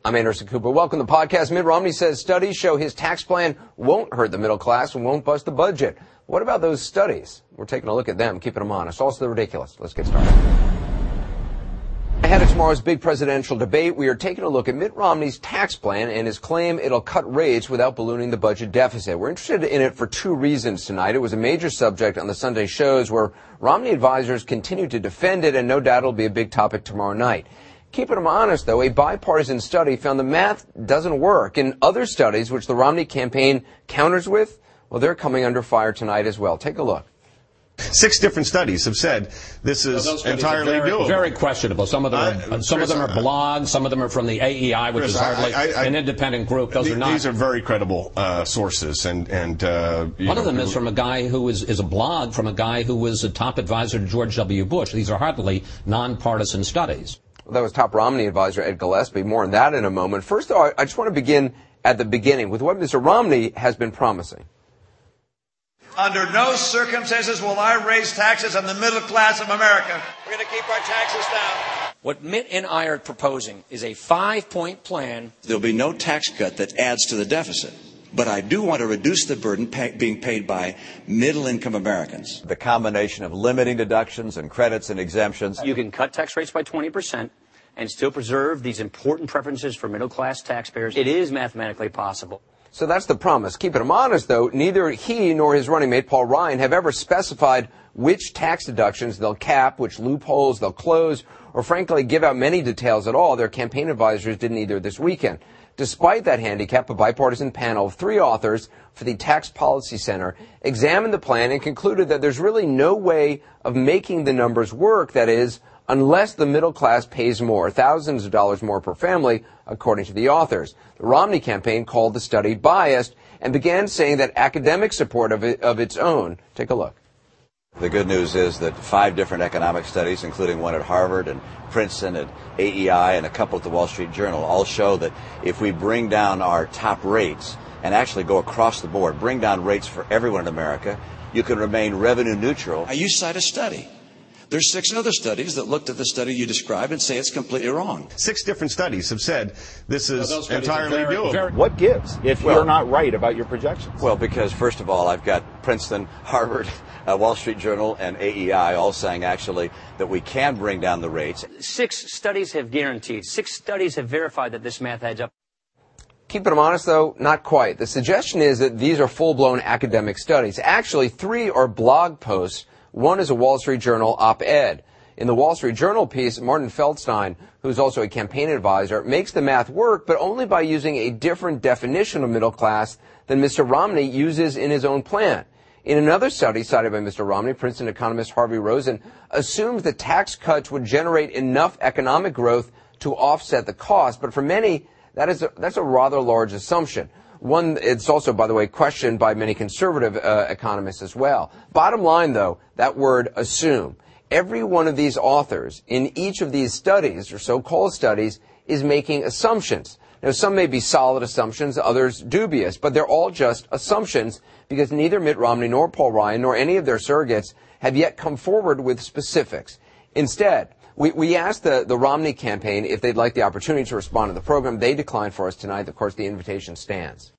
I'm Anderson Cooper. Welcome to the podcast. Mitt Romney says studies show his tax plan won't hurt the middle class and won't bust the budget. What about those studies? We're taking a look at them, keeping them honest. Also the ridiculous. Let's get started. Ahead of tomorrow's big presidential debate, we are taking a look at Mitt Romney's tax plan and his claim it'll cut rates without ballooning the budget deficit. We're interested in it for two reasons tonight. It was a major subject on the Sunday shows where Romney advisors continue to defend it, and no doubt it'll be a big topic tomorrow night. Keeping them honest, though, a bipartisan study found the math doesn't work. And other studies, which the Romney campaign counters with, well, they're coming under fire tonight as well. Take a look. 6 different studies have said this is entirely doable. Very questionable. Some of them are blogs. Some of them are from the AEI, which is hardly an independent group. Those are not. These are very credible sources, and one of them is from a guy who is a blog from a guy who was a top advisor to George W. Bush. These are hardly nonpartisan studies. Well, that was top Romney advisor Ed Gillespie. More on that in a moment. First, though, I just want to begin at the beginning with what Mr. Romney has been promising. Under no circumstances will I raise taxes on the middle class of America. We're going to keep our taxes down. What Mitt and I are proposing is a 5-point plan. There'll be no tax cut that adds to the deficit. But I do want to reduce the burden being paid by middle-income Americans. The combination of limiting deductions and credits and exemptions. You can cut tax rates by 20% and still preserve these important preferences for middle-class taxpayers. It is mathematically possible. So that's the promise. Keeping him honest, though, neither he nor his running mate, Paul Ryan, have ever specified which tax deductions they'll cap, which loopholes they'll close, or frankly give out many details at all. Their campaign advisors didn't either this weekend. Despite that handicap, a bipartisan panel of 3 authors for the Tax Policy Center examined the plan and concluded that there's really no way of making the numbers work, that is, unless the middle class pays more, thousands of dollars more per family, according to the authors. The Romney campaign called the study biased and began saying that academic support of its own. Take a look. The good news is that 5 different economic studies, including one at Harvard and Princeton and AEI and a couple at the Wall Street Journal, all show that if we bring down our top rates and actually go across the board, bring down rates for everyone in America, you can remain revenue neutral. You cite a study. There's 6 other studies that looked at the study you described and say it's completely wrong. 6 different studies have said this is entirely doable. What gives if you're not right about your projections? Well, because first of all, I've got Princeton, Harvard, Wall Street Journal, and AEI all saying actually that we can bring down the rates. 6 studies have guaranteed, 6 studies have verified that this math adds up. Keeping them honest, though, not quite. The suggestion is that these are full-blown academic studies. Actually, 3 are blog posts. One is a Wall Street Journal op-ed. In the Wall Street Journal piece, Martin Feldstein, who's also a campaign advisor, makes the math work, but only by using a different definition of middle class than Mr. Romney uses in his own plan. In another study cited by Mr. Romney, Princeton economist Harvey Rosen assumes that tax cuts would generate enough economic growth to offset the cost, but for many, that's a rather large assumption. One, it's also, by the way, questioned by many conservative economists as well. Bottom line, though, that word assume. Every one of these authors in each of these studies, or so-called studies, is making assumptions. Now, some may be solid assumptions, others dubious, but they're all just assumptions because neither Mitt Romney nor Paul Ryan nor any of their surrogates have yet come forward with specifics. Instead, we asked the Romney campaign if they'd like the opportunity to respond to the program. They declined for us tonight. Of course, the invitation stands.